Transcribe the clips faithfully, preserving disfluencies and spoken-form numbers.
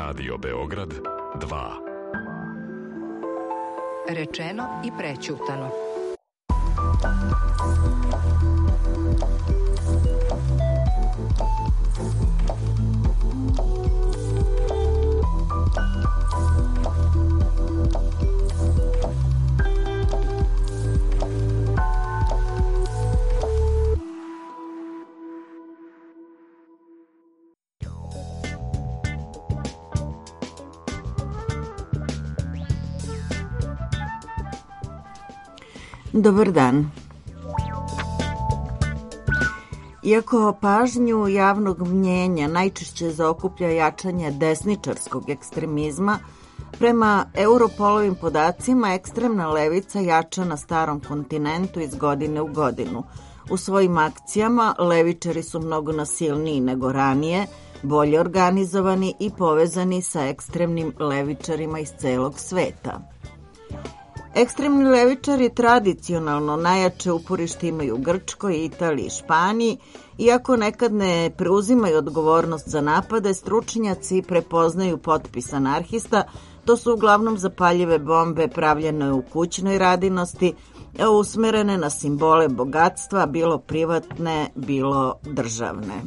Radio Beograd dva. Rečeno i prećutano. Dobar dan. Iako pažnju javnog mnjenja najčešće zaokuplja jačanje desničarskog ekstremizma, prema Europolovim podacima ekstremna levica jača na starom kontinentu iz godine u godinu. U svojim akcijama levičari su mnogo nasilniji nego ranije, bolje organizovani i povezani sa ekstremnim levičarima iz celog sveta. Ekstremni levičari tradicionalno najjače uporište imaju u Grčkoj, Italiji i Španiji, iako nekad ne preuzimaju odgovornost za napade, stručnjaci prepoznaju potpis anarhista, to su uglavnom zapaljive bombe pravljene u kućnoj radinosti, a usmerene na simbole bogatstva, bilo privatne, bilo državne.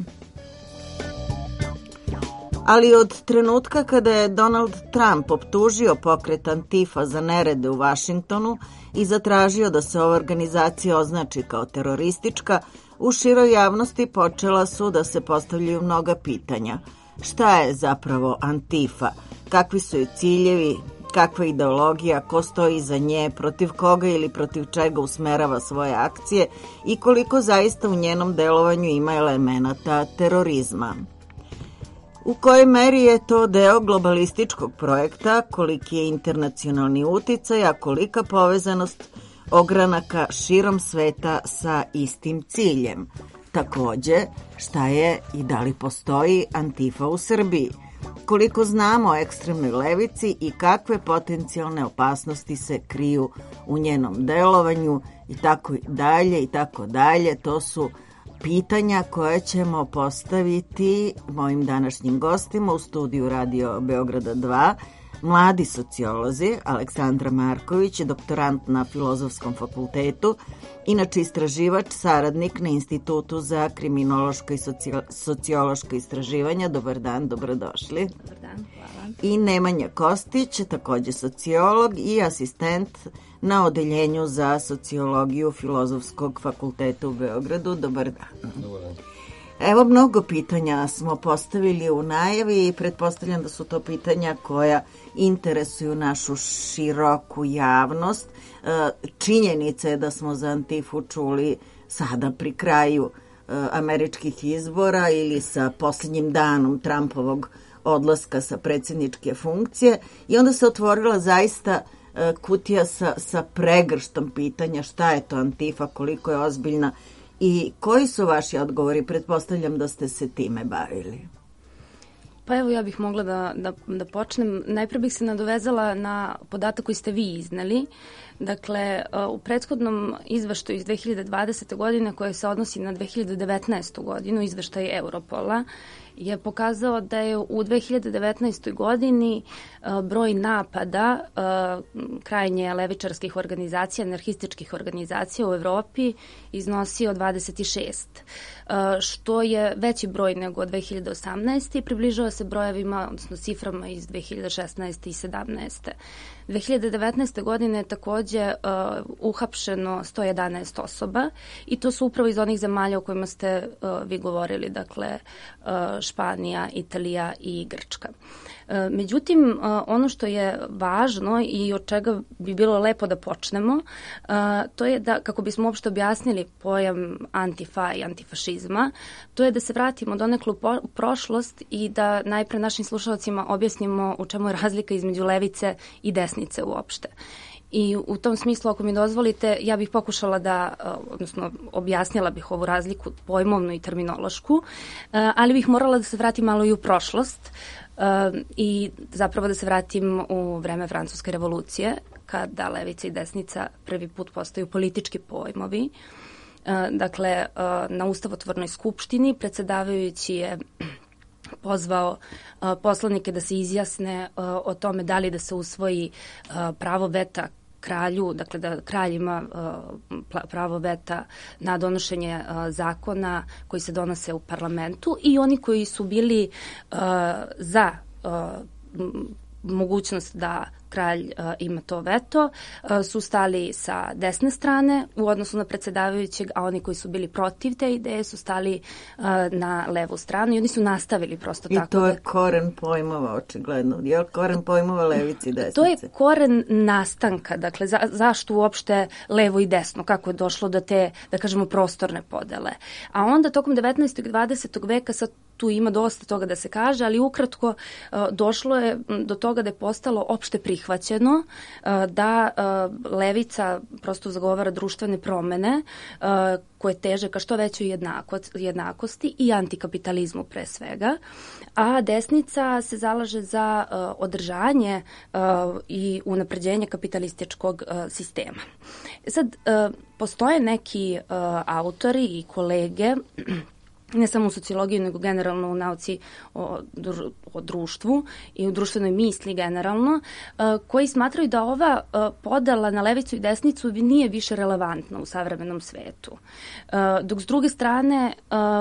Ali od trenutka kada je Donald Trump optužio pokret Antifa za nerede u Vašingtonu i zatražio da se ova organizacija označi kao teroristička, u široj javnosti počela su da se postavljaju mnoga pitanja. Šta je zapravo Antifa? Kakvi su joj ciljevi? Kakva ideologija? Ko stoji iza nje? Protiv koga ili protiv čega usmerava svoje akcije? I koliko zaista u njenom delovanju ima elemenata terorizma? U kojoj meri je to deo globalističkog projekta, koliki je internacionalni uticaj, a kolika povezanost ogranaka širom sveta sa istim ciljem? Takođe, šta je i da li postoji Antifa u Srbiji? Koliko znamo o ekstremnoj levici i kakve potencijalne opasnosti se kriju u njenom delovanju i tako dalje i tako dalje, to su pitanja koje ćemo postaviti mojim današnjim gostima u studiju Radio Beograda dva, mladi sociolozi, Aleksandra Marković, doktorant na Filozofskom fakultetu, inače istraživač, saradnik na Institutu za kriminološka i sociološka istraživanja. Dobar dan, dobrodošli. Dobar dan, hvala. I Nemanja Kostić, takođe sociolog i asistent na Odeljenju za sociologiju Filozofskog fakulteta u Beogradu. Dobar dan. Dobar dan. Evo, mnogo pitanja smo postavili u najavi i pretpostavljam da su to pitanja koja interesuju našu široku javnost. Činjenica je da smo za Antifu čuli sada pri kraju američkih izbora ili sa posljednjim danom Trumpovog odlaska sa predsjedničke funkcije i onda se otvorila zaista kutija sa, sa pregrštom pitanja šta je to Antifa, koliko je ozbiljna i koji su vaši odgovori? Pretpostavljam da ste se time bavili. Pa evo, ja bih mogla da, da, da počnem. Najpre bih se nadovezala na podatak koji ste vi izneli. Dakle, u prethodnom izveštaju iz dve hiljade dvadesete. godine, koje se odnosi na dve hiljade devetnaestu. godinu, izveštaj Europola, je pokazao da je u dve hiljade devetnaestoj. godini broj napada krajnje levičarskih organizacija, anarhističkih organizacija u Evropi iznosio dvadeset šest, što je veći broj nego dve hiljade osamnaeste. i približava se brojevima, odnosno ciframa iz dve hiljade šesnaeste. i sedamnaeste. dve hiljade devetnaeste. godine je takođe uh, uhapšeno sto jedanaest osoba i to su upravo iz onih zemalja o kojima ste uh, vi govorili, dakle uh, Španija, Italija i Grčka. Uh, međutim, uh, ono što je važno i od čega bi bilo lepo da počnemo, uh, to je da, kako bismo uopšte objasnili pojam antifa i antifašizma, to je da se vratimo donekle u po- prošlost i da najpre našim slušalcima objasnimo u čemu je razlika između levice i desnice uopšte. I u tom smislu, ako mi dozvolite, ja bih pokušala da, odnosno objasnila bih ovu razliku pojmovnu i terminološku, ali bih morala da se vratim malo i u prošlost i zapravo da se vratim u vreme Francuske revolucije, kada levica i desnica prvi put postaju politički pojmovi. Dakle, na Ustavotvornoj skupštini predsedavajući je pozvao uh, poslanike da se izjasne uh, o tome da li da se usvoji uh, pravo veta kralju, dakle da kralj ima uh, pravo veta na donošenje uh, zakona koji se donose u parlamentu, i oni koji su bili uh, za uh, mogućnost da kralj uh, ima to veto, uh, su stali sa desne strane u odnosu na predsjedavajućeg, a oni koji su bili protiv te ideje su stali uh, na levu stranu i oni su nastavili prosto I tako. I to je da... koren pojmova, očigledno. Je li koren pojmova levici i desnice? To je koren nastanka, dakle za, zašto uopšte levo i desno, kako je došlo do te, da kažemo, prostorne podele. A onda tokom devetnaestog i dvadesetog veka sad tu ima dosta toga da se kaže, ali ukratko uh, došlo je do toga da je postalo opšte prihvaćeno uh, da uh, levica prosto zagovara društvene promene uh, koje teže ka što većoj jednako, jednakosti i antikapitalizmu pre svega, a desnica se zalaže za uh, održanje uh, i unapređenje kapitalističkog uh, sistema. Sad, uh, postoje neki uh, autori i kolege ne samo u sociologiji, nego generalno u nauci o, o društvu i u društvenoj misli generalno, koji smatraju da ova podela na levicu i desnicu nije više relevantna u savremenom svetu. Dok s druge strane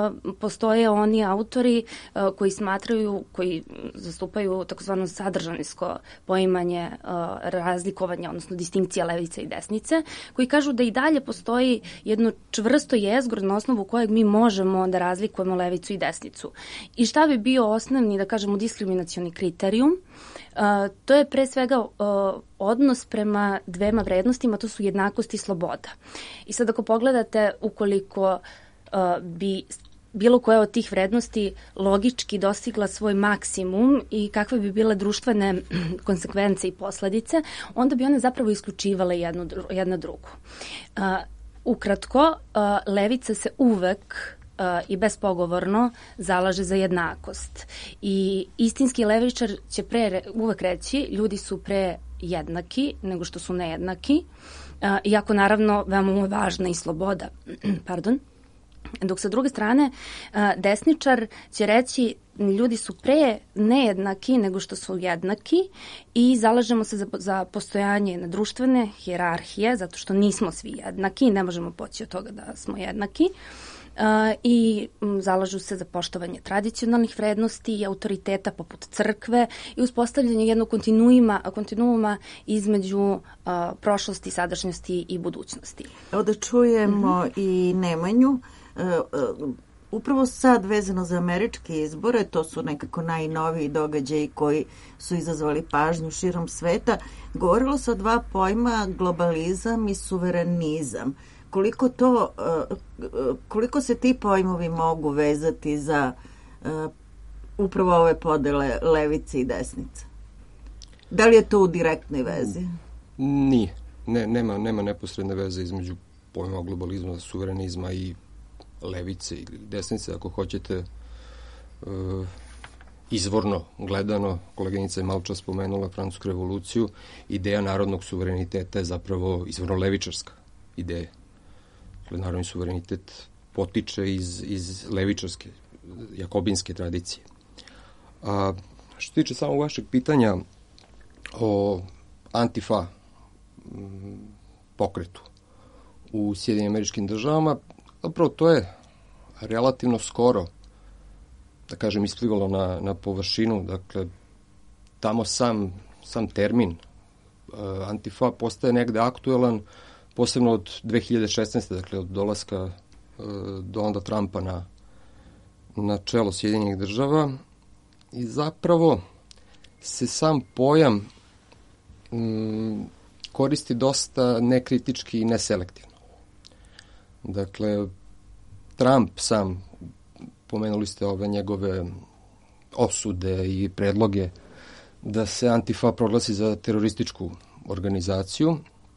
postoje oni autori koji smatraju, koji zastupaju takozvano sadržanijsko poimanje razlikovanja, odnosno distinkcija levice i desnice, koji kažu da i dalje postoji jedno čvrsto jezgro na osnovu kojeg mi možemo da razlikujemo razlikujemo levicu i desnicu. I šta bi bio osnovni, da kažemo, diskriminacioni kriterijum? Uh, to je pre svega uh, odnos prema dvema vrednostima, to su jednakost i sloboda. I sad ako pogledate, ukoliko uh, bi bilo koja od tih vrednosti logički dostigla svoj maksimum i kakve bi bile društvene konsekvence i posledice, onda bi one zapravo isključivale jednu, jedna drugu. Uh, ukratko, uh, levica se uvek i bespogovorno zalaže za jednakost. I istinski levičar će pre, uvek reći ljudi su pre jednaki nego što su nejednaki, iako naravno veoma mu je važna i sloboda. Pardon. Dok sa druge strane desničar će reći ljudi su pre nejednaki nego što su jednaki i zalažemo se za, za postojanje na društvene hijerarhije, zato što nismo svi jednaki i ne možemo poći od toga da smo jednaki. Uh, i m, zalažu se za poštovanje tradicionalnih vrednosti i autoriteta poput crkve i uspostavljanje jednog kontinuuma, kontinuuma između uh, prošlosti, sadašnjosti i budućnosti. Evo da čujemo mm-hmm. i Nemanju. Uh, uh, upravo sad vezano za američke izbore, to su nekako najnoviji događaji koji su izazvali pažnju širom sveta. Govorilo se o dva pojma, globalizam i suverenizam. Koliko to, koliko se ti pojmovi mogu vezati za uh, upravo ove podele levice i desnice? Da li je to u direktnoj vezi? Nije. Ne, nema, nema neposredne veze između pojma globalizma, suverenizma i levice i desnice. Ako hoćete, uh, izvorno gledano, koleginica je malo čas spomenula Francusku revoluciju, ideja narodnog suvereniteta je zapravo izvorno levičarska ideja. Narodni suverenitet potiče iz, iz levičarske, jakobinske tradicije. A što tiče samo vašeg pitanja o Antifa pokretu u Sjedinjenim Američkim Državama, zapravo to je relativno skoro, da kažem, isplivalo na, na površinu. Dakle, tamo sam, sam termin uh, Antifa postaje negde aktuelan posebno od dve hiljade šesnaeste. dakle od dolaska uh, Donalda Trumpa na, na čelo Sjedinjenih država, i zapravo se sam pojam um, koristi dosta nekritički i neselektivno. Dakle, Trump sam, pomenuli ste ove njegove osude i predloge da se Antifa proglasi za terorističku organizaciju.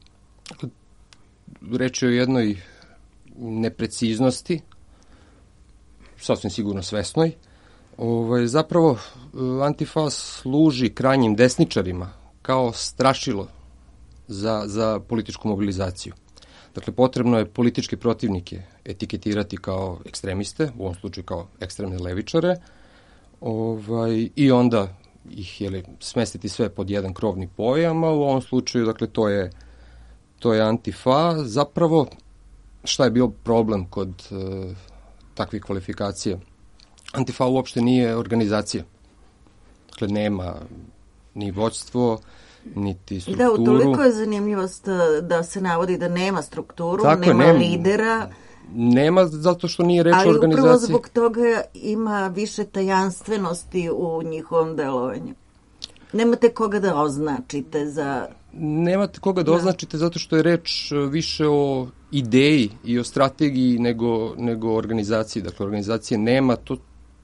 Reč je o jednoj nepreciznosti, sasvim sigurno svesnoj. Ovaj, zapravo, Antifa služi krajnjim desničarima kao strašilo za, za političku mobilizaciju. Dakle, potrebno je političke protivnike etiketirati kao ekstremiste, u ovom slučaju kao ekstremne levičare, ovaj, i onda ih jeli, smestiti sve pod jedan krovni pojam, a u ovom slučaju, dakle, to je, to je Antifa. Zapravo, šta je bio problem kod uh, takvih kvalifikacija? Antifa uopšte nije organizacija. Dakle, nema ni vođstvo, niti strukturu. Da, utoliko je zanimljivost da se navodi da nema strukturu, Tako nema, nema lidera. Nema zato što nije reč o organizaciji. Ali upravo zbog toga ima više tajanstvenosti u njihovom delovanju. Nemate koga da označite za... Nemate koga da, da označite zato što je reč više o ideji i o strategiji nego, nego o organizaciji. Dakle, organizacije nema. To,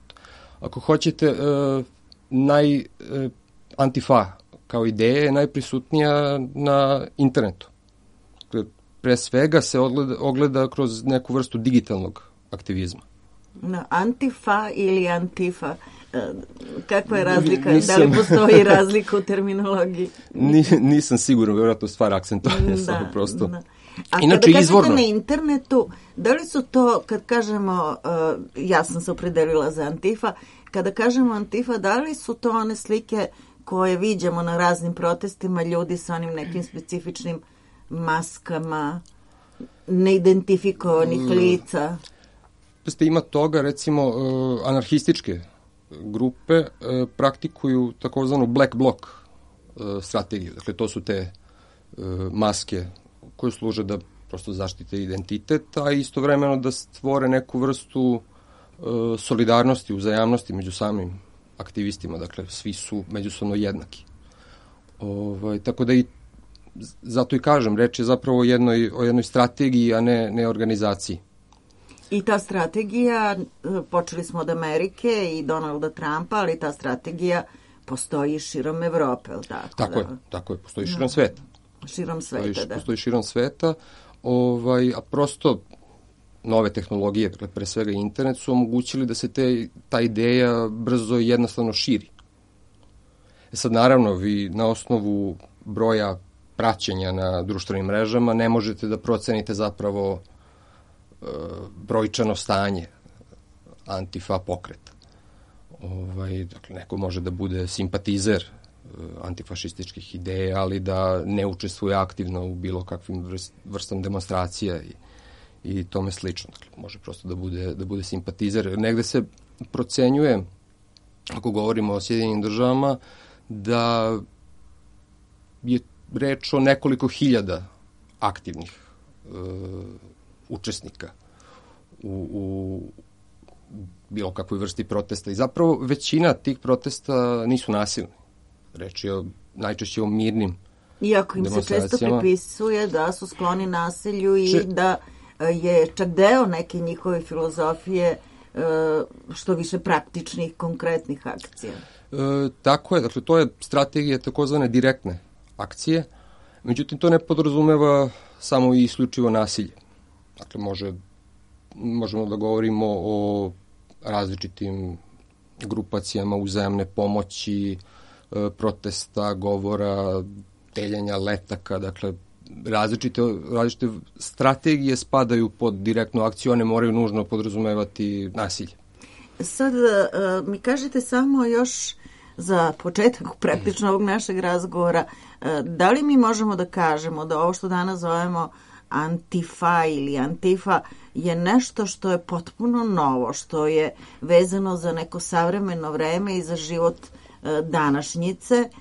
ako hoćete, uh, naj, uh, Antifa kao ideja je najprisutnija na internetu. Dakle, pre svega se ogleda, ogleda kroz neku vrstu digitalnog aktivizma. No, Antifa ili Antifa? Kakva je razlika? Nisam, da li postoji razlika u terminologiji? Nisam siguran, vjerojatno stvar akcentovanja, da, samo prosto. Da. A Inače, kada izvorno... kažete na internetu, da li su to, kad kažemo, uh, ja sam se opredelila za Antifa, kada kažemo Antifa, da li su to one slike koje viđamo na raznim protestima, ljudi sa onim nekim specifičnim maskama, neidentifikovanih mm. lica? Ste ima toga, recimo, uh, anarhističke grupe uh, praktikuju takozvanu black bloc uh, strategiju. Dakle, to su te uh, maske koje služe da prosto zaštite identitet, a istovremeno da stvore neku vrstu uh, solidarnosti, uzajamnosti među samim aktivistima. Dakle, svi su međusobno jednaki. Ovaj, tako da i zato i kažem, reč je zapravo o jednoj, o jednoj strategiji, a ne, ne organizaciji. I ta strategija, počeli smo od Amerike i Donalda Trumpa, ali ta strategija postoji širom Evrope, ili tako? Tako da? je, tako je, postoji širom sveta. Širom sveta, postoji, da. Postoji širom sveta, ovaj, a prosto nove tehnologije, pre svega internet, su omogućili da se te, ta ideja brzo i jednostavno širi. E sad, naravno, vi na osnovu broja praćenja na društvenim mrežama ne možete da procenite zapravo brojčano stanje Antifa pokreta. Ovaj, dakle, neko može da bude simpatizer antifašističkih ideja, ali da ne učestvuje aktivno u bilo kakvim vrst, vrstom demonstracija i, i tome slično. Dakle, može prosto da bude, da bude simpatizer. Negde se procenjuje, ako govorimo o Sjedinjenim državama, da je reč o nekoliko hiljada aktivnih uh, učesnika u, u bilo kakvoj vrsti protesta. I zapravo većina tih protesta nisu nasilni. Reč je o, najčešće o mirnim Iako im se često pripisuje da su skloni nasilju i Če... da je čak deo neke njihove filozofije što više praktičnih, konkretnih akcija. E, tako je. Dakle, to je strategija takozvane direktne akcije. Međutim, to ne podrazumeva samo i isključivo nasilje. Dakle, može, možemo da govorimo o različitim grupacijama uzajamne pomoći, protesta, govora, deljenja letaka, dakle, različite, različite strategije spadaju pod direktnu akciju, one moraju nužno podrazumevati nasilje. Sad, mi kažete samo još za početak praktično ovog našeg razgovora, da li mi možemo da kažemo da ovo što danas zovemo Antifa ili Antifa je nešto što je potpuno novo, što je vezano za neko savremeno vreme i za život današnjice,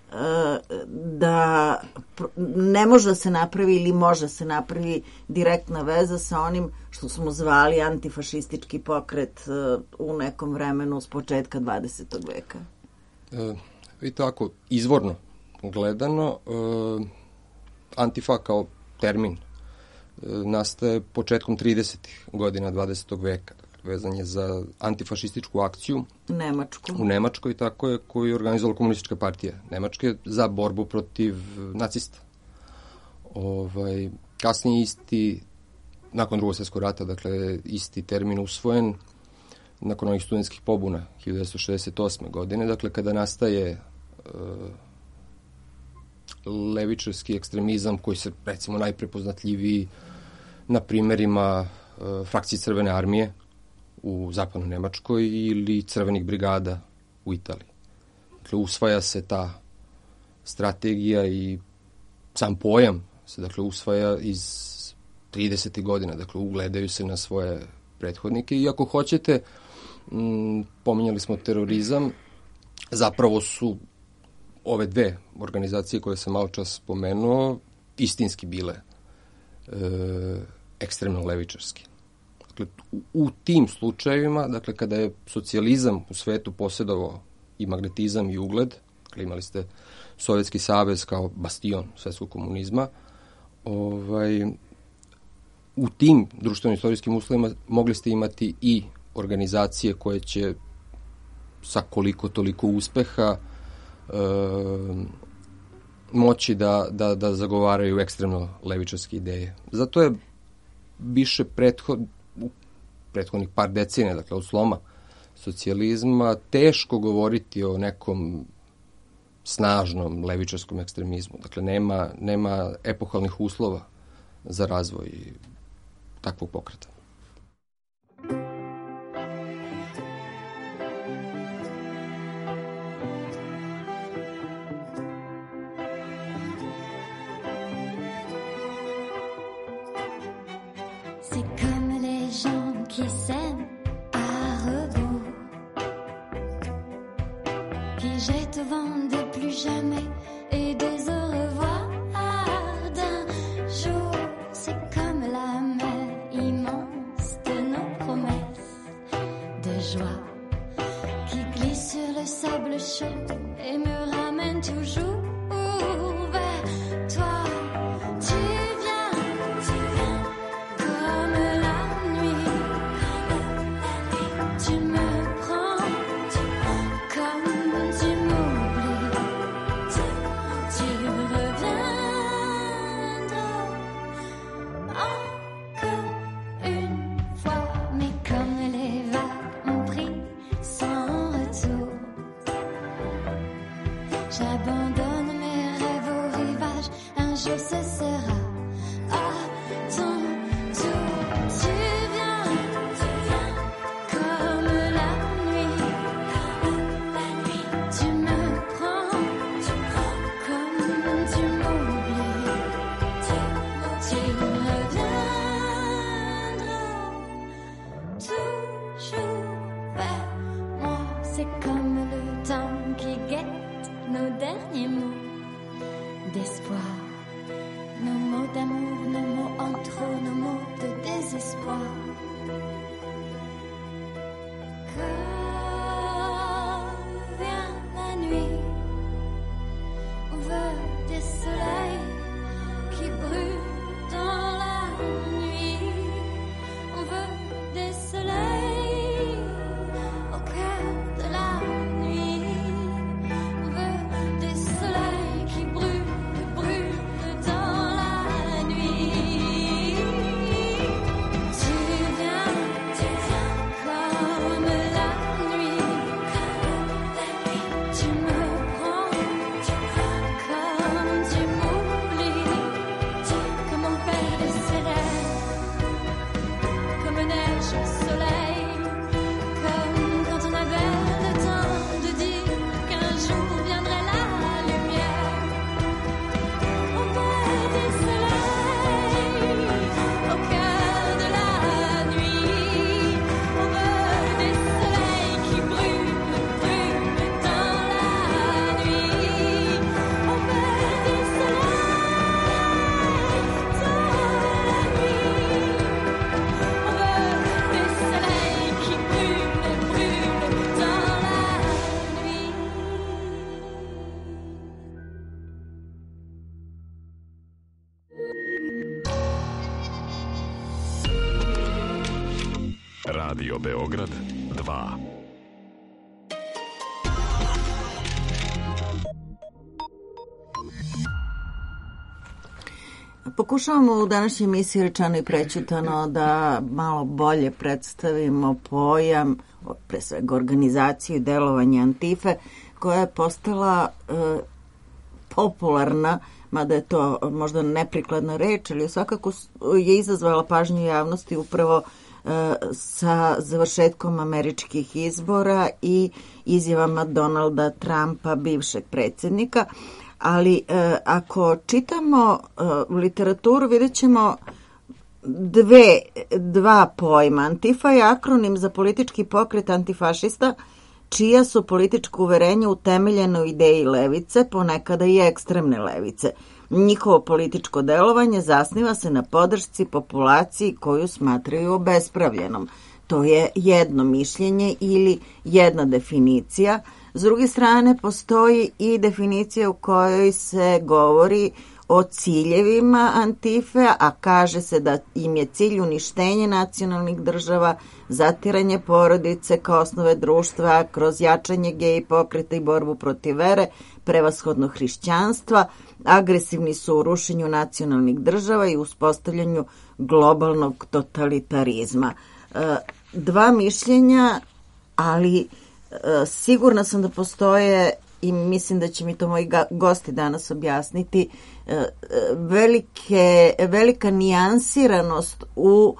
da ne može da se napravi ili može se napravi direktna veza sa onim što smo zvali antifašistički pokret u nekom vremenu s početka dvadesetog veka? E, I tako, izvorno gledano, e, Antifa kao termin e, nastaje početkom tridesetih godina dvadesetog veka. Vezan je za antifašističku akciju Nemačku. u Nemačkoj, tako je, koju je organizovala komunistička partija Nemačke za borbu protiv nacista. Ovaj, kasnije isti, nakon drugog svjetskog rata, dakle, isti termin usvojen nakon onih studentskih pobuna hiljadu devetsto šezdeset osme godine, dakle, kada nastaje uh, levičarski ekstremizam koji se, recimo, najprepoznatljiviji na primerima uh, frakcije Crvene armije u zapadnoj Nemačkoj ili crvenih brigada u Italiji. Dakle, usvaja se ta strategija i sam pojam se, dakle, usvaja iz tridesetih godina, dakle, ugledaju se na svoje prethodnike i ako hoćete, m, pominjali smo terorizam, zapravo su ove dve organizacije koje sam malo čas spomenuo istinski bile e, ekstremno levičarski. Dakle, u, u tim slučajevima, dakle, kada je socijalizam u svetu posjedovao i magnetizam i ugled, dakle, imali ste Sovjetski savez kao bastion svetskog komunizma, ovaj, u tim društveno-istorijskim uslovima mogli ste imati i organizacije koje će sa koliko toliko uspeha e, moći da, da, da zagovaraju ekstremno levičarske ideje. Zato je više prethod, u prethodnih par decenija, dakle od sloma socijalizma, teško govoriti o nekom snažnom levičarskom ekstremizmu. Dakle, nema, nema epohalnih uslova za razvoj takvog pokreta. C'est comme les gens qui s'aiment à rebours, qui jettent au vent de plus jamais et des au revoir d'un jour. C'est comme la mer immense de nos promesses de joie qui glisse sur le sable chaud et me ramène toujours vers toi. Tu viens, tu viens comme la nuit, tu me prends comme tu m'oublies, tu reviendras encore une fois, mais comme les vagues ont pris sans retour, j'abandonne mes rêves au rivage, un jour ce sera à ton tour. Tu viens, tu viens comme la nuit, tu me prends comme tu m'oublies, tu reviendras toujours vers moi. C'est comme le temps qui guette nos derniers mots d'espoir, nos mots d'amour, nos mots en trop, nos mots de désespoir. Quand vient la nuit, on veut des soleils qui brûlent dans la nuit, on veut des soleils au cœur de la nuit, on veut des soleils qui brûlent, brûlent dans la nuit. Tu viens, tu viens comme la nuit, tu me prends comme tu m'oublies, comme on perd des célèbres, comme neige au soleil, comme quand on avait le temps de dire qu'un jour viendrait la lumière. On perd des soleils au cœur de la nuit, on veut des soleils qui brûlent, brûlent dans la nuit, on veut des soleils dans la nuit, on veut des soleils qui brûlent, brûlent dans la nuit. Radio Beograd dva. Pokušavamo u današnjoj emisiji Rečeno i prećutano da malo bolje predstavimo pojam, pre svega organizaciju i delovanje Antife, koja je postala e, popularna, mada je to možda neprikladna reč, ali svakako je izazvala pažnju javnosti upravo sa završetkom američkih izbora i izjavama Donalda Trumpa, bivšeg predsjednika. Ali ako čitamo literaturu, vidjet ćemo dve, dva pojma. Antifa je akronim za politički pokret antifašista, čija su političko uverenja utemeljena u ideji levice, ponekada i ekstremne levice. Njihovo političko delovanje zasniva se na podršci populaciji koju smatraju obespravljenom. To je jedno mišljenje ili jedna definicija. S druge strane, postoji i definicija u kojoj se govori o ciljevima Antife, a kaže se da im je cilj uništenje nacionalnih država, zatiranje porodice kao osnove društva kroz jačanje gej pokreta i borbu protiv vere, prevashodno hrišćanstva, agresivni su u rušenju nacionalnih država i uspostavljanju globalnog totalitarizma. Dva mišljenja, ali sigurna sam da postoje, i mislim da će mi to moji gosti danas objasniti, velike, velika nijansiranost u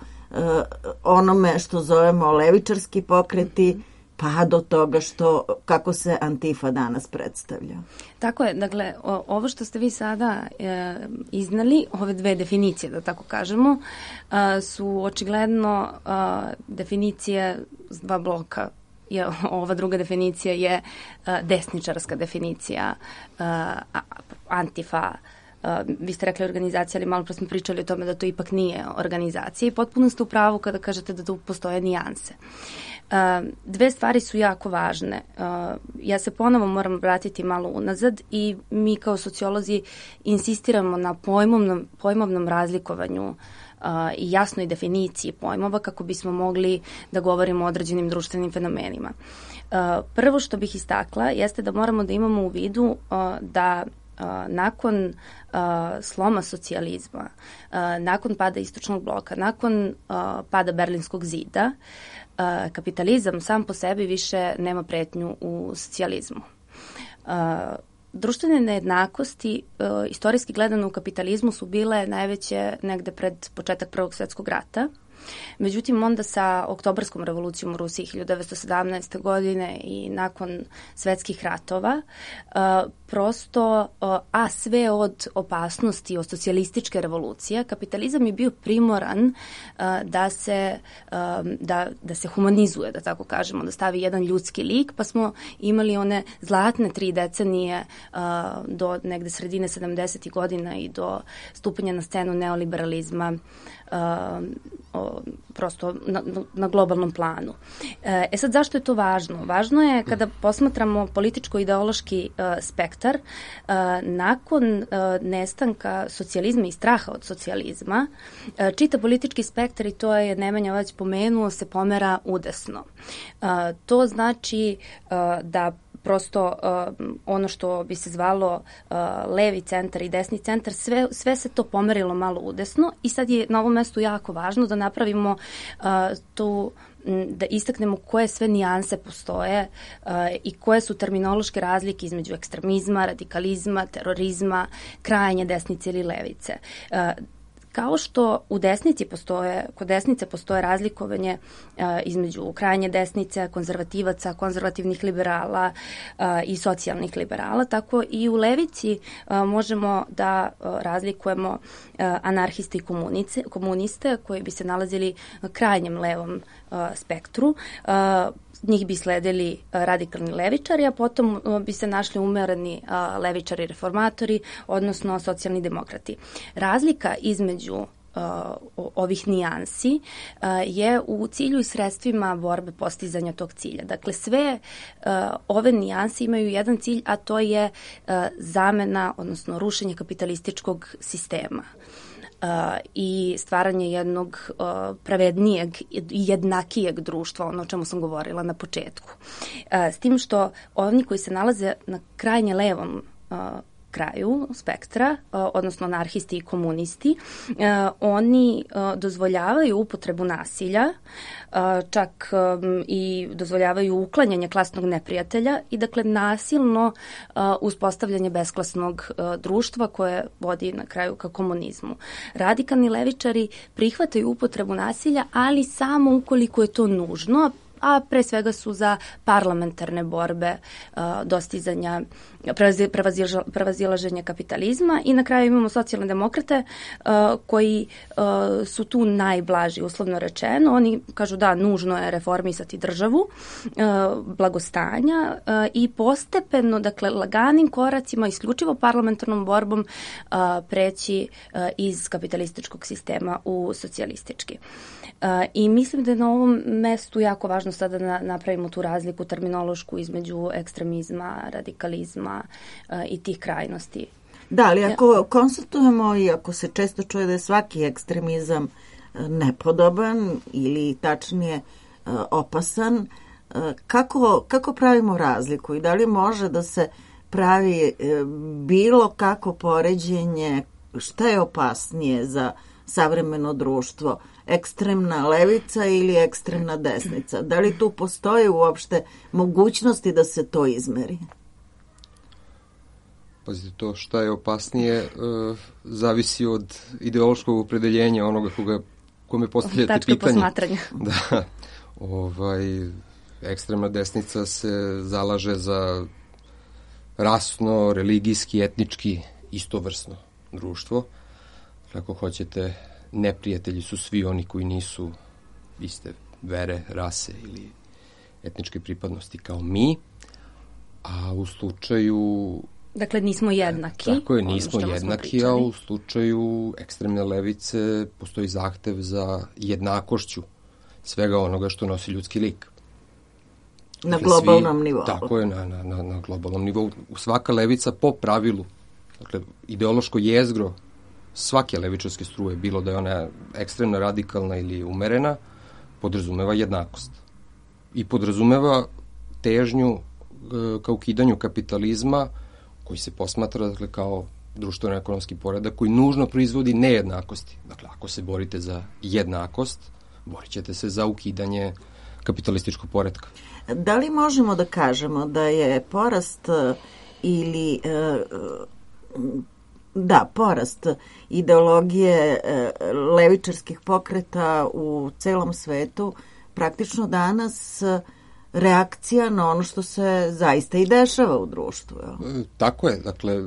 onome što zovemo levičarski pokreti, pa do toga što, kako se Antifa danas predstavlja. Tako je, dakle, o, ovo što ste vi sada e, iznali, ove dve definicije, da tako kažemo, a, su očigledno a, definicije s dva bloka. Je, ova druga definicija je a, desničarska definicija, a, a, Antifa. A, vi ste rekli organizacija, ali malo pre smo pričali o tome da to ipak nije organizacija i potpuno ste u pravu kada kažete da tu postoje nijanse. Uh, dve stvari su jako važne. Uh, ja se ponovo moram vratiti malo unazad i mi kao sociolozi insistiramo na pojmovnom, pojmovnom razlikovanju uh, i jasnoj definiciji pojmova kako bismo mogli da govorimo o određenim društvenim fenomenima. Uh, prvo što bih istakla jeste da moramo da imamo u vidu uh, da Uh, nakon uh, sloma socijalizma, uh, nakon pada istočnog bloka, nakon uh, pada Berlinskog zida, uh, kapitalizam sam po sebi više nema pretnju u socijalizmu. Uh, društvene nejednakosti, uh, istorijski gledano u kapitalizmu, su bile najveće negde pred početak Prvog svjetskog rata. Međutim, onda sa Oktobarskom revolucijom u Rusiji hiljadu devetsto sedamnaeste. godine i nakon svetskih ratova, uh, prosto, uh, a sve od opasnosti od socijalističke revolucije, kapitalizam je bio primoran uh, da se um, da, da se humanizuje, da tako kažemo, da stavi jedan ljudski lik, pa smo imali one zlatne tri decenije uh, do negde sredine sedamdesetih godina i do stupanja na scenu neoliberalizma, Uh, o, prosto na, na globalnom planu. E sad, zašto je to važno? Važno je kada posmatramo političko-ideološki uh, spektar, uh, nakon uh, nestanka socijalizma i straha od socijalizma, uh, čita politički spektar, i to je Nemanja već pomenuo, se pomera udesno. Uh, to znači uh, da prosto uh, ono što bi se zvalo uh, levi centar i desni centar, sve, sve se to pomerilo malo udesno i sad je na ovom mestu jako važno da napravimo uh, tu, da istaknemo koje sve nijanse postoje uh, i koje su terminološke razlike između ekstremizma, radikalizma, terorizma, krajnje desnice ili levice. Uh, Kao što u desnici postoje, kod desnice postoje razlikovanje uh, između krajnje desnice, konzervativaca, konzervativnih liberala uh, i socijalnih liberala, tako i u levici uh, možemo da uh, razlikujemo uh, anarhiste i komunice, komuniste koji bi se nalazili na krajnjem levom uh, spektru. Uh, Njih bi sledili radikalni levičari, a potom bi se našli umereni levičari reformatori, odnosno socijalni demokrati. Razlika između ovih nijansi je u cilju i sredstvima borbe postizanja tog cilja. Dakle, sve ove nijanse imaju jedan cilj, a to je zamena, odnosno rušenje kapitalističkog sistema. Uh, i stvaranje jednog uh, pravednijeg i jednakijeg društva, ono o čemu sam govorila na početku. Uh, s tim što oni koji se nalaze na krajnje levom uh, kraju spektra, odnosno anarhisti i komunisti, oni dozvoljavaju upotrebu nasilja, čak i dozvoljavaju uklanjanje klasnog neprijatelja i dakle nasilno uspostavljanje besklasnog društva koje vodi na kraju ka komunizmu. Radikalni levičari prihvataju upotrebu nasilja, ali samo ukoliko je to nužno, a pre svega su za parlamentarne borbe, dostizanja, prevazilaženja kapitalizma i na kraju imamo socijalne demokrate koji su tu najblaži, uslovno rečeno. Oni kažu da nužno je reformisati državu, blagostanja i postepeno, dakle laganim koracima, isključivo parlamentarnom borbom preći iz kapitalističkog sistema u socijalistički. I mislim da je na ovom mestu jako važno sada da napravimo tu razliku terminološku između ekstremizma, radikalizma i tih krajnosti. Da, ali ako konstatujemo i ako se često čuje da je svaki ekstremizam nepodoban ili tačnije opasan, kako, kako pravimo razliku i da li može da se pravi bilo kako poređenje šta je opasnije za savremeno društvo, ekstremna levica ili ekstremna desnica? Da li tu postoje uopšte mogućnosti da se to izmeri? Pazite, to šta je opasnije uh, zavisi od ideološkog opredeljenja onoga koga, kome postavljate Tačka pitanje. posmatranja. Da, ovaj, ekstremna desnica se zalaže za rasno, religijski, etnički istovrsno društvo. Ako hoćete, neprijatelji su svi oni koji nisu iste vere, rase ili etničke pripadnosti kao mi, a u slučaju... Dakle, nismo jednaki. Tako je, nismo jednaki, a u slučaju ekstremne levice postoji zahtev za jednakošću svega onoga što nosi ljudski lik. Na dakle, globalnom svi, nivou. Tako je, na, na, na, na globalnom nivou. Svaka levica po pravilu, dakle, ideološko jezgro svake levičarske struje, bilo da je ona ekstremno radikalna ili umerena, podrazumeva jednakost. I podrazumeva težnju e, ka ukidanju kapitalizma koji se posmatra, dakle, kao društveno-ekonomski poredak koji nužno proizvodi nejednakosti. Dakle, ako se borite za jednakost, borit ćete se za ukidanje kapitalističkog poretka. Da li možemo da kažemo da je porast ili... E, Da, porast ideologije levičarskih pokreta u celom svetu praktično danas reakcija na ono što se zaista i dešava u društvu. E, tako je, dakle,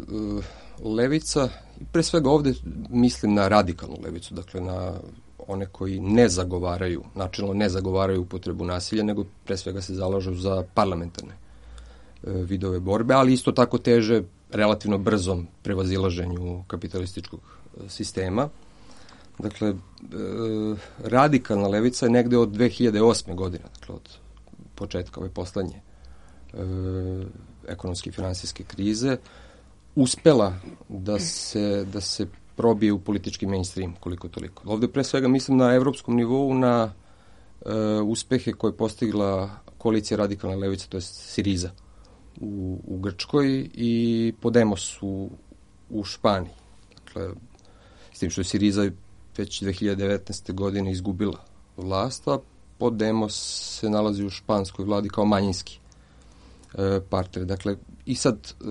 levica, pre svega ovde mislim na radikalnu levicu, dakle na one koji ne zagovaraju, načelno ne zagovaraju upotrebu nasilja, nego pre svega se zalažu za parlamentarne e, vidove borbe, ali isto tako teže relativno brzom prevazilaženju kapitalističkog sistema. Dakle, e, radikalna levica je negde od dve hiljade osme godine, dakle od početka ove poslednje e, ekonomske i finansijske krize, uspela da se, da se probije u politički mainstream, koliko toliko. Ovde pre svega mislim na evropskom nivou, na e, uspehe koje je postigla koalicija radikalne levice, to je Siriza u, u Grčkoj i Podemos u, u Španiji. Dakle, s tim što je Siriza već dve hiljade devetnaeste. godine izgubila vlast, a Podemos se nalazi u španskoj vladi kao manjinski e, partner. Dakle, i sad, e,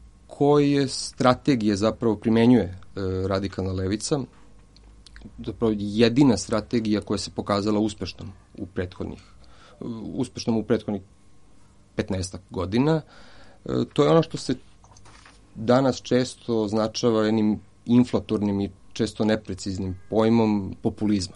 koje strategije zapravo primenjuje e, radikalna levica? Zapravo jedina strategija koja se pokazala uspešnom u prethodnih, uspešnom u prethodnih petnaestak godina, e, to je ono što se danas često označava jednim inflatornim i često nepreciznim pojmom populizma.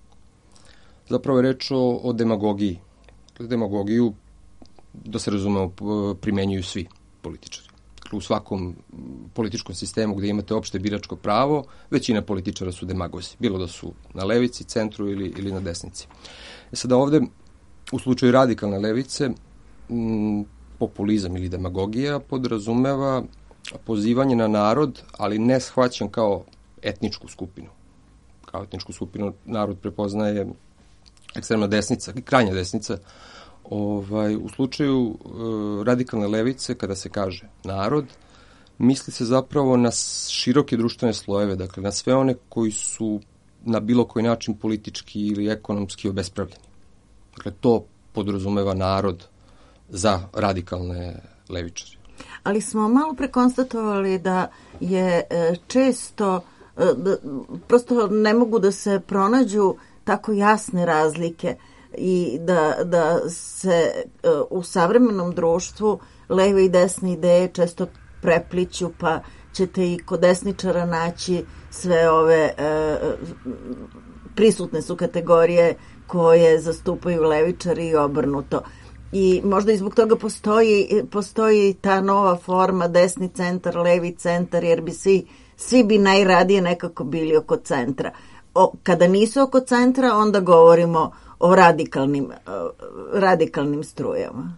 Zapravo je reč o, o demagogiji. Demagogiju, da se razumemo, primenjuju svi političari. U svakom političkom sistemu gde imate opšte biračko pravo, većina političara su demagozi. Bilo da su na levici, centru ili, ili na desnici. E sada ovde, u slučaju radikalne levice, m, populizam ili demagogija podrazumeva pozivanje na narod, ali ne shvaćan kao etničku skupinu. Kao etničku skupinu narod prepoznaje ekstremna desnica, krajnja desnica. Ovaj, u slučaju e, radikalne levice, kada se kaže narod, misli se zapravo na široke društvene slojeve, dakle na sve one koji su na bilo koji način politički ili ekonomski obespravljeni. Dakle, to podrazumeva narod za radikalne levičare. Ali smo malo prekonstatovali da je e, često, e, da, prosto ne mogu da se pronađu tako jasne razlike i da, da se e, u savremenom društvu leve i desne ideje često prepliću, pa ćete i kod desničara naći sve ove e, prisutne su kategorije koje zastupaju levičari i obrnuto. I možda i zbog toga postoji, postoji ta nova forma desni centar, levi centar, jer bi svi, svi bi najradije nekako bili oko centra. O, kada nisu oko centra, onda govorimo o radikalnim, radikalnim strujama.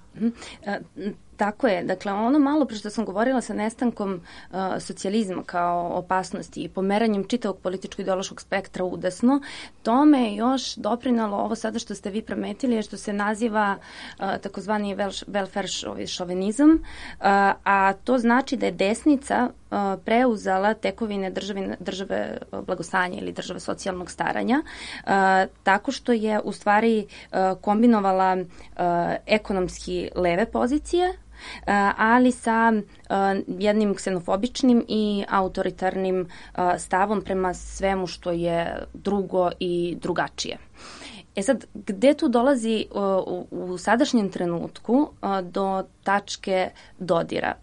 Tako je. Dakle, ono malo pre što sam govorila sa nestankom uh, socijalizma kao opasnosti i pomeranjem čitavog političko-ideološkog spektra udesno, tome je još doprinalo ovo sada što ste vi primetili, je što se naziva uh, takozvani welfare šovinizam, uh, a to znači da je desnica uh, preuzela tekovine države, države blagostanja ili države socijalnog staranja, uh, tako što je u stvari uh, kombinovala uh, ekonomski leve pozicije, ali sa jednim ksenofobičnim i autoritarnim stavom prema svemu što je drugo i drugačije. E sad, gde tu dolazi u, u sadašnjem trenutku do tačke dodira?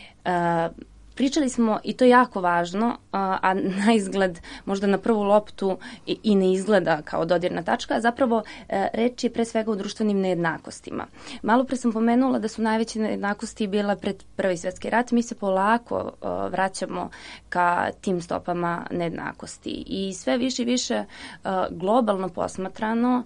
Pričali smo, i to je jako važno, a na izgled, možda na prvu loptu i, i ne izgleda kao dodirna tačka, a zapravo reč je pre svega o društvenim nejednakostima. Malo pre sam pomenula da su najveće nejednakosti bila pred Prvi svjetski rat. Mi se polako vraćamo ka tim stopama nejednakosti. I sve više i više globalno posmatrano,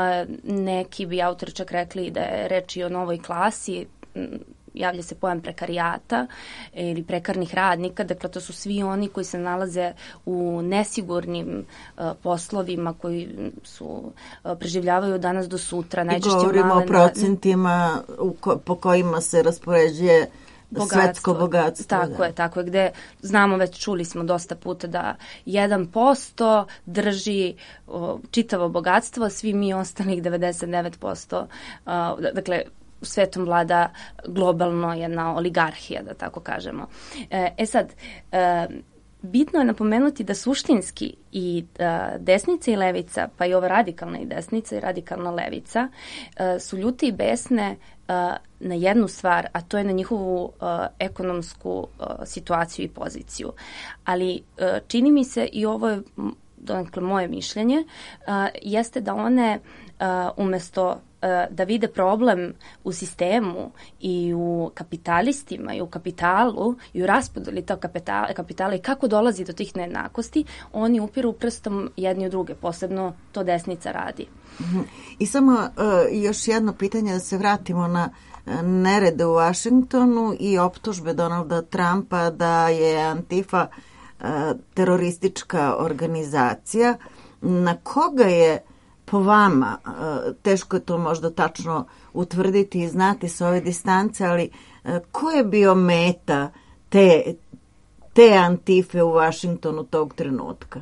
neki bi autori čak rekli da je reč i o novoj klasi, javlja se pojam prekarijata ili prekarnih radnika, dakle to su svi oni koji se nalaze u nesigurnim uh, poslovima koji su uh, preživljavaju od danas do sutra. Najčešće I govorimo o procentima u ko, po kojima se raspoređuje bogatstvo, svetsko bogatstvo. Tako da. je, tako je, gde znamo, već čuli smo dosta puta da jedan posto drži uh, čitavo bogatstvo, a svi mi ostalih devedeset devet posto, uh, dakle, u svetom vlada globalno jedna oligarhija, da tako kažemo. E sad, e, bitno je napomenuti da suštinski i e, desnica i levica, pa i ova radikalna i desnica i radikalna levica, e, su ljute i besne e, na jednu stvar, a to je na njihovu e, ekonomsku e, situaciju i poziciju. Ali e, čini mi se, i ovo je dakle, moje mišljenje, e, jeste da one e, umesto da vide problem u sistemu i u kapitalistima i u kapitalu i u raspodeli tog kapitala, kapitala i kako dolazi do tih nejednakosti, oni upiru prstom jedni u druge, posebno to desnica radi. I samo uh, još jedno pitanje, da se vratimo na nerede u Vašingtonu i optužbe Donalda Trumpa da je Antifa uh, teroristička organizacija. Na koga je po vama, teško je to možda tačno utvrditi i znati sa ove distance, ali ko je bio meta te, te Antife u Vašingtonu tog trenutka?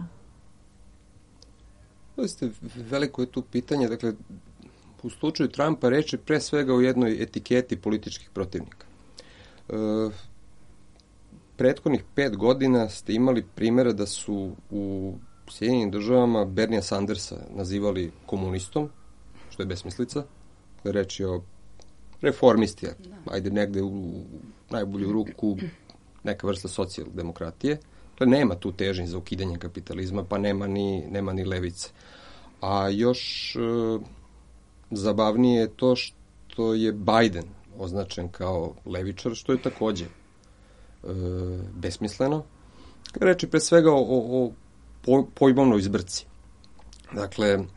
Jeste, veliko je tu pitanje. Dakle, u slučaju Trumpa reč je pre svega o jednoj etiketi političkih protivnika. E, prethodnih pet godina ste imali primjera da su u u Sjedinjenim državama Bernija Sandersa nazivali komunistom, što je besmislica. Reč je o reformisti, ajde negde u najbolju ruku neka vrsta socijaldemokratije. To nema tu težnje za ukidanje kapitalizma, pa nema ni, nema ni levice. A još e, zabavnije je to što je Biden označen kao levičar, što je takođe e, besmisleno. Reč je pre svega o, o pojmovnoj zbrci. Dakle, e,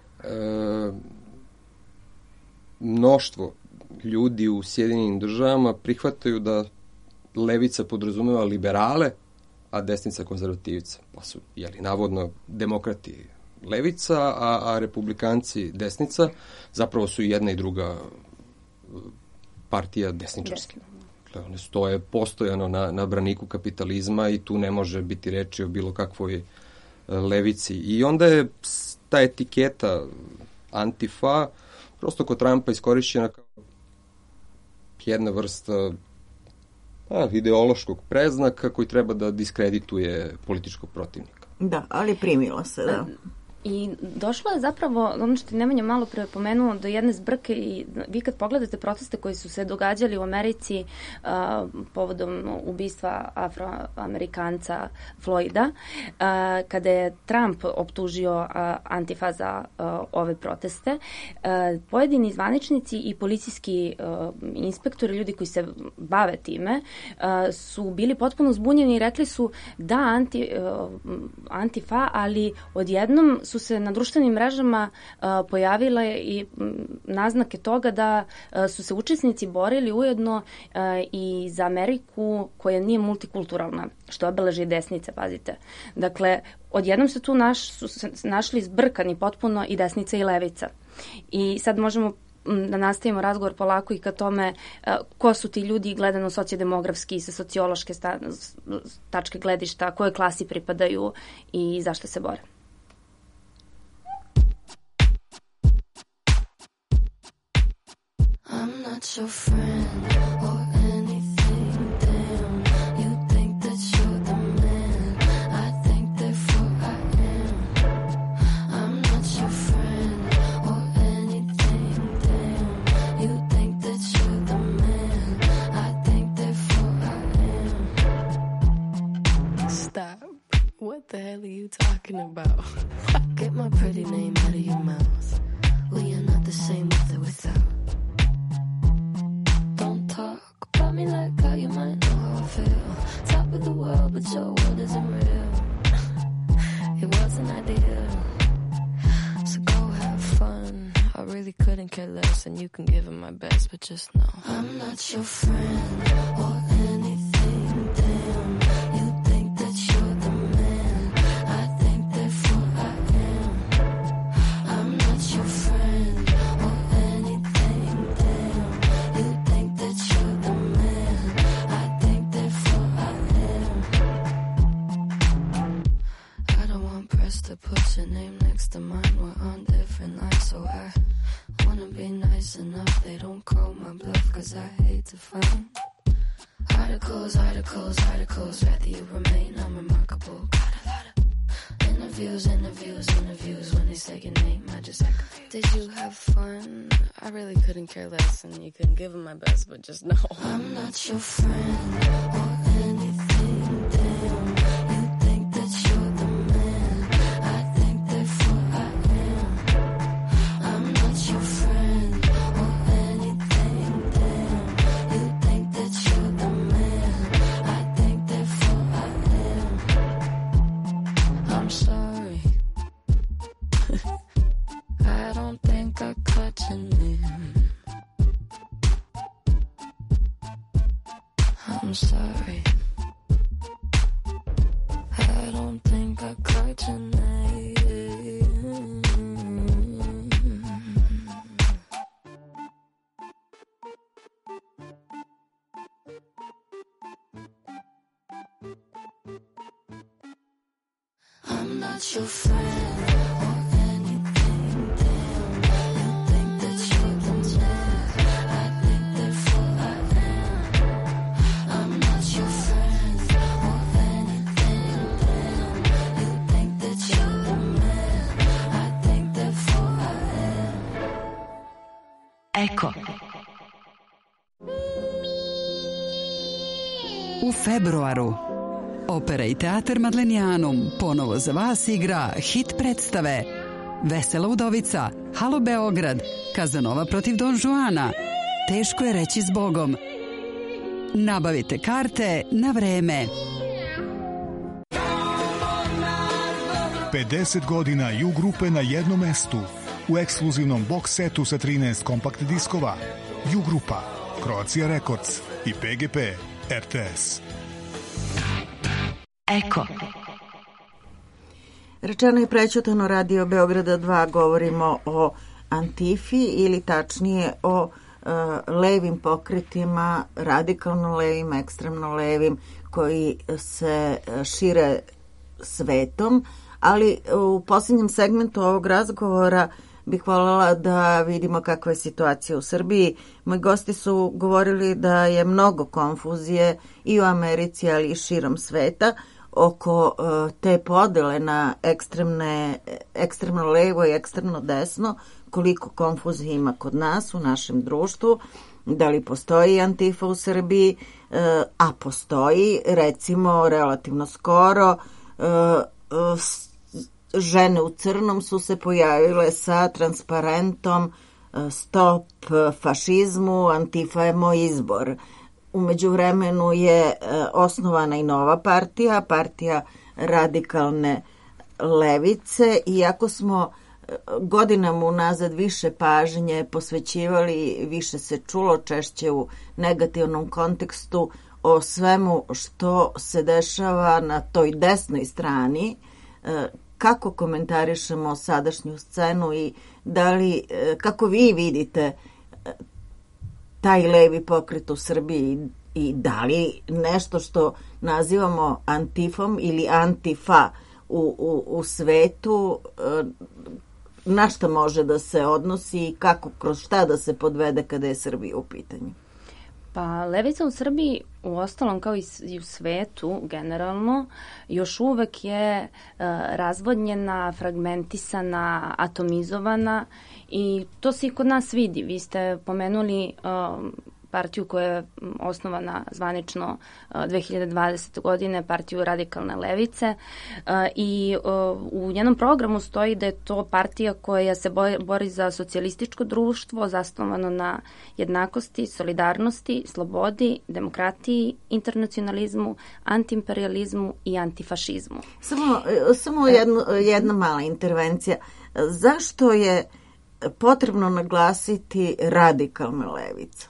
mnoštvo ljudi u Sjedinjenim državama prihvataju da levica podrazumeva liberale, a desnica konzervativca. Pa su, jeli, navodno demokrati levica, a, a republikanci desnica. Zapravo su i jedna i druga partija desničarske. Dakle, one stoje postojano na, na braniku kapitalizma i tu ne može biti reči o bilo kakvoj levici. I onda je ta etiketa Antifa prosto kod Trumpa iskorišćena kao jedna vrsta a, ideološkog preznaka koji treba da diskredituje političkog protivnika. Da, ali primilo se, da. I došlo je zapravo, ono što je Nemanja malo pre pomenuo, do jedne zbrke i vi kad pogledate proteste koji su se događali u Americi uh, povodom ubistva Afroamerikanca Floyda, uh, kada je Trump optužio uh, Antifa za uh, ove proteste, uh, pojedini zvaničnici i policijski uh, inspektori, ljudi koji se bave time, uh, su bili potpuno zbunjeni i rekli su da anti, uh, Antifa, ali odjednom su se na društvenim mrežama uh, pojavile i m, naznake toga da uh, su se učesnici borili ujedno uh, i za Ameriku koja nije multikulturalna, što obeleži desnice, pazite. Dakle, odjednom se tu naš, su se našli zbrkani potpuno i desnica i levica. I sad možemo da nastavimo razgovor polako i ka tome uh, ko su ti ljudi gledano sociodemografski i sa sociološke sta, tačke gledišta, kojoj klasi pripadaju i zašto se bore. I'm not your friend or anything, damn. You think that you're the man, I think therefore I am. I'm not your friend or anything, damn. You think that you're the man, I think therefore I am. Stop. What the hell are you talking about? Get my pretty name out of your mouth. We are not the same with or without. Talk about me like how you might know how I feel. Top of the world, but your world isn't real. It wasn't ideal. So go have fun. I really couldn't care less, and you can give it my best, but just know I'm not your friend or anything, damn. You think that you're the man, I think therefore I am. I'm not your friend or anything, damn. You think that you're the man, I think therefore I am. I don't want press to put your name next to mine. We're on different lines, so I wanna be nice enough. They don't call my bluff, cause I hate to find articles, articles, articles. Rather you remain unremarkable. Got a lot of interviews, interviews, interviews. When they say your name, I just act confused. Did you have fun? I really couldn't care less, and you couldn't give them my best, but just know I'm not your friend or anything, damn. You think that you're the man, I think therefore I am. I'm not your friend or anything, damn. You think that you're the man, I think therefore I am. I'm sorry. I don't think I caught your name. I'm sorry. I don't think I caught your name. I'm not your friend or anything, damn. You think that you're the man, I think therefore I am. I'm not your friend or anything, damn. You think that you're the man, I think therefore I am. Eko. U februaru Opera i teatar Madlenijanum ponovo za vas igra hit predstave Vesela udovica, Halo Beograd, Kazanova protiv Don Juana, Teško je reći zbogom. Nabavite karte na vreme. pedeset godina U grupe na jednom mestu. U ekskluzivnom box setu sa trinaest kompakt diskova. U grupa, Croatia Records i P G P R T S. Eko. Rečeno i prećutano Radio Beograda dva govorimo o Antifi ili tačnije o levim pokretima, radikalno levim, ekstremno levim, koji se šire svetom, ali u posljednjem segmentu ovog razgovora bih voljela da vidimo kakva je situacija u Srbiji. Moji gosti su govorili da je mnogo konfuzije i u Americi, ali i širom sveta oko uh, te podele na ekstremne, ekstremno levo i ekstremno desno, koliko konfuzije ima kod nas u našem društvu, da li postoji Antifa u Srbiji, uh, a postoji, recimo, relativno skoro, uh, uh, žene u crnom su se pojavile sa transparentom Stop fašizmu, Antifa je moj izbor. U međuvremenu je osnovana i nova partija, partija radikalne levice, iako smo godinama unazad više pažnje posvećivali, više se čulo, češće u negativnom kontekstu, o svemu što se dešava na toj desnoj strani. Kako komentarišemo sadašnju scenu i da li, kako vi vidite taj levi pokret u Srbiji i da li nešto što nazivamo Antifom ili Antifa u, u, u svetu, na šta može da se odnosi i kako, kroz šta da se podvede kada je Srbija u pitanju? Pa levica u Srbiji, u ostalom kao i u svetu generalno, još uvek je uh, razvodnjena, fragmentisana, atomizovana i to se i kod nas vidi. Vi ste pomenuli uh, partiju koja je osnovana zvanično dve hiljade dvadesete. godine, partiju radikalne levice i u njenom programu stoji da je to partija koja se bori za socijalističko društvo zasnovano na jednakosti, solidarnosti, slobodi, demokratiji, internacionalizmu, antiimperializmu i antifašizmu. Samo, samo jedno, jedna mala intervencija. Zašto je potrebno naglasiti radikalna levica?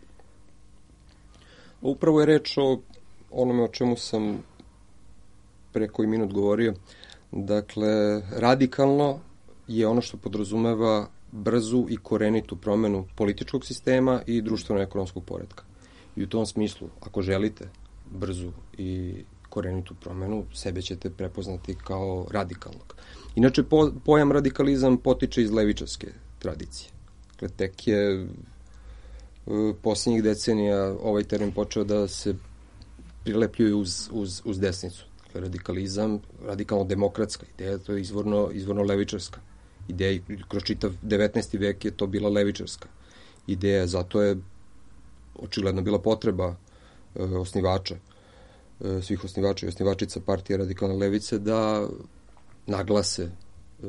Upravo je reč o onome o čemu sam pre koji minut govorio. Dakle, radikalno je ono što podrazumeva brzu i korenitu promenu političkog sistema i društveno-ekonomskog poretka. I u tom smislu, ako želite brzu i korenitu promenu, sebe ćete prepoznati kao radikalnog. Inače, po, pojam radikalizam potiče iz levičarske tradicije. Dakle, tek je posljednjih decenija ovaj termin počeo da se prilepljuje uz, uz, uz desnicu. Dakle, radikalizam, radikalno-demokratska ideja, to je izvorno, izvorno levičarska ideja. Kroz čitav devetnaesti vek je to bila levičarska ideja. Zato je očigledno bila potreba e, osnivača, e, svih osnivača i osnivačica partije radikalne levice da naglase e,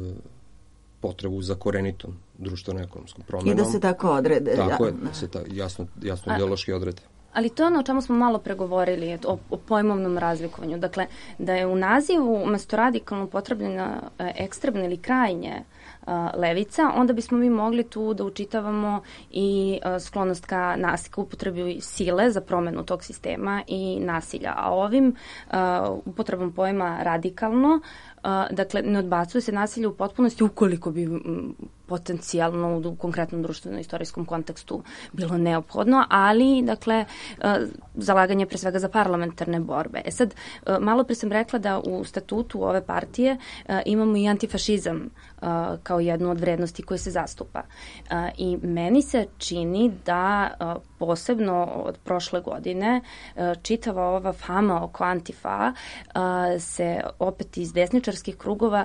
potrebu za korenitom društveno-ekonomskom promenom. I da se tako odrede. Tako ja. je, da se ta, jasno, jasno ideološki odrede. Ali to je ono o čemu smo malo pregovorili, o, o pojmovnom razlikovanju. Dakle, da je u nazivu umesto radikalno upotrebljena ekstremna ili krajnje a, levica, onda bismo mi mogli tu da učitavamo i a, sklonost ka nasilju, upotrebi sile za promenu tog sistema i nasilja. A ovim a, upotrebom pojma radikalno, a, dakle, ne odbacuje se nasilje u potpunosti ukoliko bi m, potencijalno u konkretnom društveno-istorijskom kontekstu bilo neophodno, ali, dakle, zalaganje pre svega za parlamentarne borbe. E sad, malo pre sam rekla da u statutu ove partije imamo i antifašizam kao jednu od vrednosti koje se zastupa. I meni se čini da posebno od prošle godine čitava ova fama oko Antifa se opet iz desničarskih krugova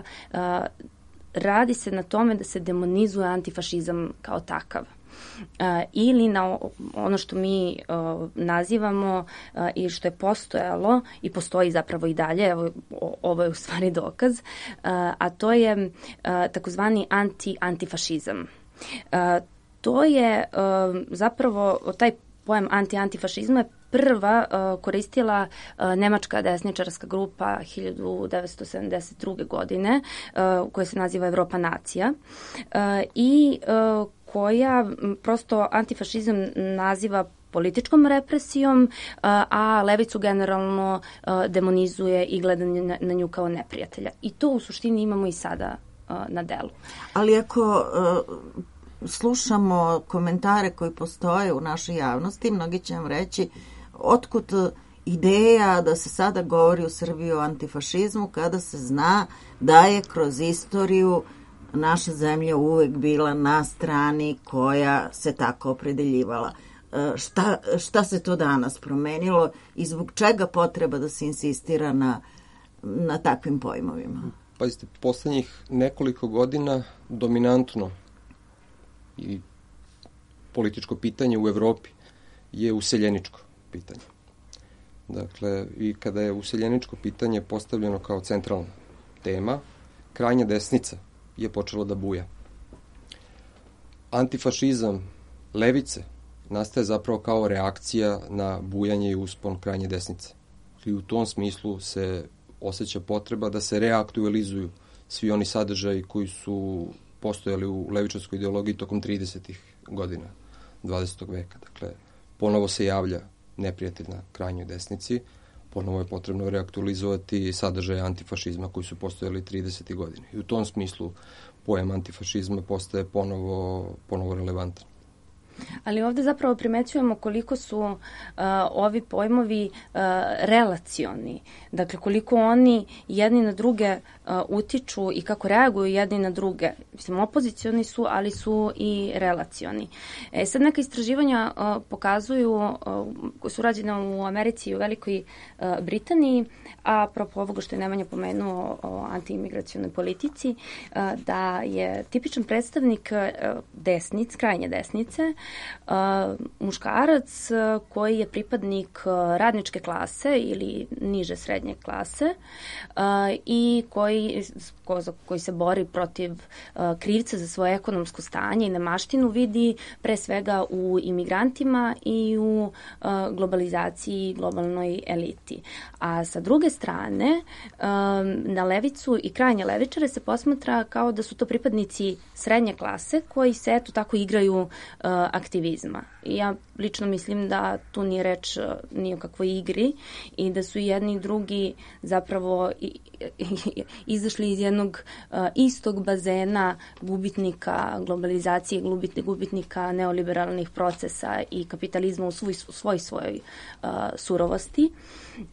radi se na tome da se demonizuje antifašizam kao takav. Uh, ili na ono što mi uh, nazivamo uh, i što je postojalo i postoji zapravo i dalje, evo, o, ovo je u stvari dokaz, uh, a to je uh, takozvani anti-antifašizam. Uh, to je uh, zapravo taj pojam anti-antifašizma je prva uh, koristila uh, nemačka desničarska grupa hiljadu devetsto sedamdeset druge. godine, uh, koja se naziva Evropa nacija uh, i uh, koja prosto antifašizam naziva političkom represijom, a levicu generalno demonizuje i gleda na nju kao neprijatelja. I to u suštini imamo i sada na delu. Ali ako slušamo komentare koji postoje u našoj javnosti, mnogi će vam reći otkud ideja da se sada govori u Srbiji o antifašizmu kada se zna da je kroz istoriju naša zemlja uvek bila na strani koja se tako opredeljivala. Šta, šta se to danas promenilo i zbog čega potreba da se insistira na, na takvim pojmovima? Pazite, poslednjih nekoliko godina dominantno i političko pitanje u Evropi je useljeničko pitanje. Dakle, i kada je useljeničko pitanje postavljeno kao centralna tema, krajnja desnica je počela da buja. Antifašizam levice nastaje zapravo kao reakcija na bujanje i uspon krajnje desnice. I u tom smislu se osjeća potreba da se reaktualizuju svi oni sadržaji koji su postojali u levičarskoj ideologiji tokom tridesetih godina dvadesetog veka. Dakle, ponovo se javlja neprijatelj na krajnjoj desnici, ponovo je potrebno reaktualizovati sadržaje antifašizma koji su postojali tridesetih godina. I u tom smislu pojam antifašizma postaje ponovo, ponovo relevantan. Ali ovde zapravo primećujemo koliko su uh, ovi pojmovi uh, relacioni. Dakle, koliko oni jedni na druge uh, utiču i kako reaguju jedni na druge. Mislim, opozicioni su, ali su i relacioni. E, sad neka istraživanja uh, pokazuju, uh, koje su rađene u Americi i u Velikoj uh, Britaniji, a apropo ovoga što je Nemanja pomenuo o antiimigracionoj politici, uh, da je tipičan predstavnik uh, desnic, krajnje desnice, Uh, muškarac uh, koji je pripadnik uh, radničke klase ili niže srednje klase uh, i koji, ko, koji se bori protiv uh, krivca za svoje ekonomsko stanje i nemaštinu vidi pre svega u imigrantima i u uh, globalizaciji, globalnoj eliti. A sa druge strane, uh, na levicu i krajnje levičare se posmatra kao da su to pripadnici srednje klase koji se eto tako igraju uh, aktivizma. I ja lično mislim da tu nije reč ni o kakvoj igri i da su jedni i drugi zapravo i, i, izašli iz jednog uh, istog bazena gubitnika globalizacije, gubitnika neoliberalnih procesa i kapitalizma u svoj, svoj svojoj uh, surovosti. Uh,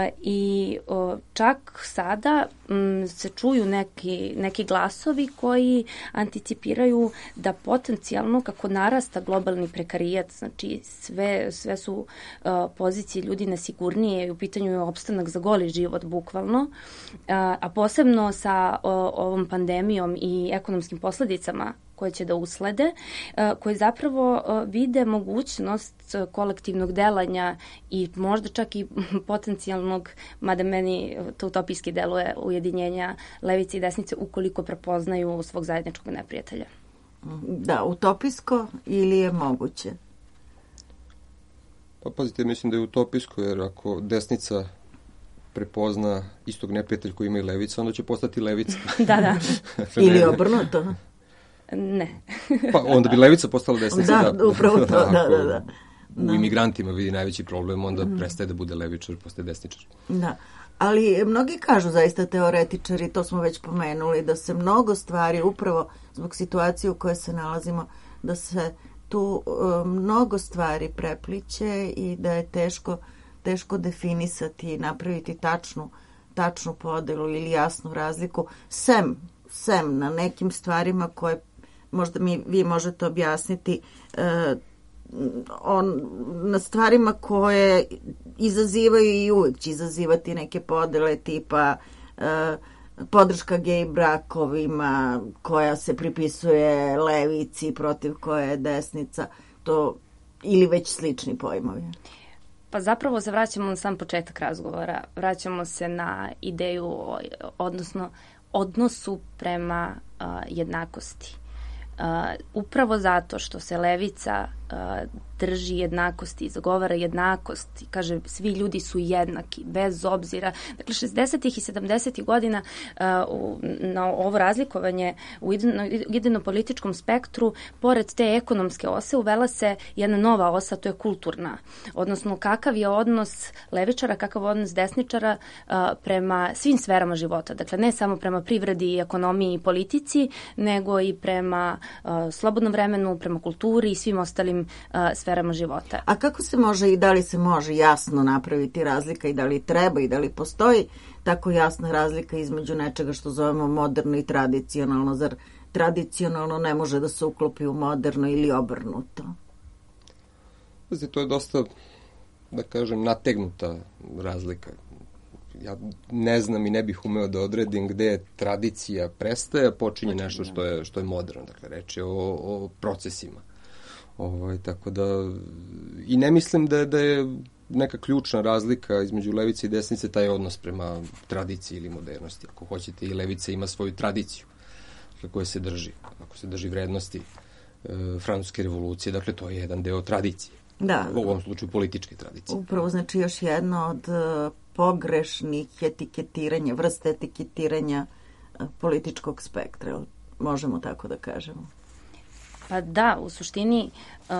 I uh, čak sada um, se čuju neki, neki glasovi koji anticipiraju da potencijalno kako narasta globalni prekarijat, znači sve, sve su uh, pozicije ljudi nesigurnije i u pitanju je opstanak za goli život bukvalno, uh, a posebno sa uh, ovom pandemijom i ekonomskim posledicama koje će da uslede, koje zapravo vide mogućnost kolektivnog delanja i možda čak i potencijalnog, mada meni to utopijski deluje, ujedinjenja levice i desnice ukoliko prepoznaju svog zajedničkog neprijatelja. Da, utopijsko ili je moguće? Pa pazite, mislim da je utopijsko, jer ako desnica prepozna istog neprijatelja koji ima i levica, onda će postati levica. Da, da. Ili obrnuto. Ne. Pa onda bi levica postala desnica. Da, da, upravo to, da, da, da. U da. imigrantima vidi najveći problem, onda mm. prestaje da bude levičar, postaje desničar. Da, ali mnogi kažu zaista teoretičari, to smo već pomenuli, da se mnogo stvari, upravo zbog situacije u kojoj se nalazimo, da se tu uh, mnogo stvari prepliće i da je teško, teško definisati i napraviti tačnu, tačnu podelu ili jasnu razliku, sem, sem na nekim stvarima koje možda mi, vi možete objasniti, uh, on, na stvarima koje izazivaju i uvijek će izazivati neke podele tipa uh, podrška gej brakovima koja se pripisuje levici protiv koje je desnica, to ili već slični pojmovi. Pa zapravo se vraćamo na sam početak razgovora, vraćamo se na ideju, odnosno odnosu prema uh, jednakosti. Uh, upravo zato što se levica drži jednakosti, zagovara jednakost i kaže svi ljudi su jednaki, bez obzira. Dakle, šezdesetih i sedamdesetih godina uh, na ovo razlikovanje u idejno-političkom spektru, pored te ekonomske ose, uvela se jedna nova osa, to je kulturna. Odnosno, kakav je odnos levičara, kakav je odnos desničara uh, prema svim sferama života. Dakle, ne samo prema privredi, ekonomiji i politici, nego i prema uh, slobodnom vremenu, prema kulturi i svim ostalim uh, sferama života. A kako se može i da li se može jasno napraviti razlika i da li treba i da li postoji tako jasna razlika između nečega što zovemo moderno i tradicionalno? Zar tradicionalno ne može da se uklopi u moderno ili obrnuto? Znači, to je dosta, da kažem, nategnuta razlika. Ja ne znam i ne bih umeo da odredim gde tradicija prestaje, a počinje nešto što je, što je moderno. Dakle, reč je o, o procesima. Ovaj, tako da, i ne mislim da, da je neka ključna razlika između levice i desnice taj odnos prema tradiciji ili modernosti. Ako hoćete, i levica ima svoju tradiciju koja se drži. Ako se drži vrednosti e, francuske revolucije, dakle, to je jedan deo tradicije. Da. U ovom slučaju političke tradicije. Upravo, znači, još jedno od uh, pogrešnih etiketiranja, vrste etiketiranja uh, političkog spektra. Možemo tako da kažemo. Pa da, u suštini, uh,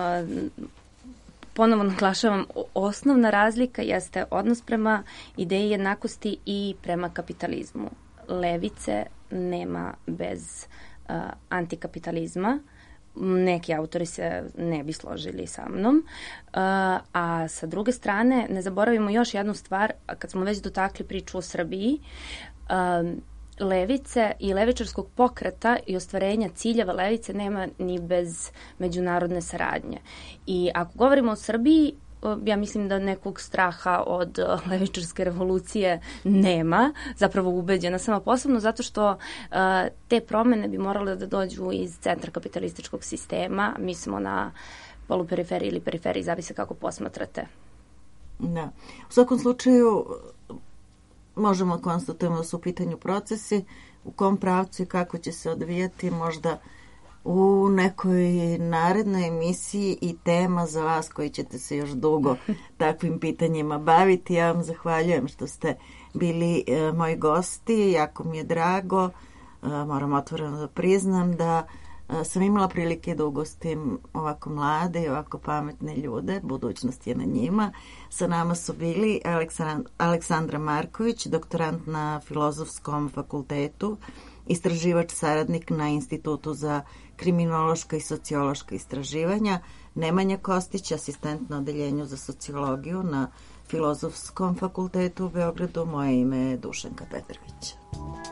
ponovo naglašavam, osnovna razlika jeste odnos prema ideji jednakosti i prema kapitalizmu. Levice nema bez uh, antikapitalizma. Neki autori se ne bi složili sa mnom. Uh, a sa druge strane, ne zaboravimo još jednu stvar, kad smo već dotakli priču o Srbiji, uh, levice i levičarskog pokreta i ostvarenja ciljeva levice nema ni bez međunarodne saradnje. I ako govorimo o Srbiji, ja mislim da nekog straha od levičarske revolucije nema, zapravo ubeđena sama posebno zato što uh, te promene bi morale da dođu iz centra kapitalističkog sistema. Mi smo na poluperiferiji ili periferiji, zavise kako posmatrate. Da. U svakom slučaju možemo konstatujemo da su u pitanju procesi, u kom pravcu i kako će se odvijati, možda u nekoj narednoj emisiji i tema za vas koji ćete se još dugo takvim pitanjima baviti. Ja vam zahvaljujem što ste bili e, moji gosti, jako mi je drago, e, moram otvoreno da priznam da e, sam imala prilike da ugostim ovako mlade i ovako pametne ljude, budućnost je na njima. Sa nama su bili Aleksandra, Aleksandra Marković, doktorant na Filozofskom fakultetu, istraživač saradnik na Institutu za kriminološka i sociološka istraživanja, Nemanja Kostić, asistent na odeljenju za sociologiju na Filozofskom fakultetu u Beogradu. Moje ime je Dušanka Petrović.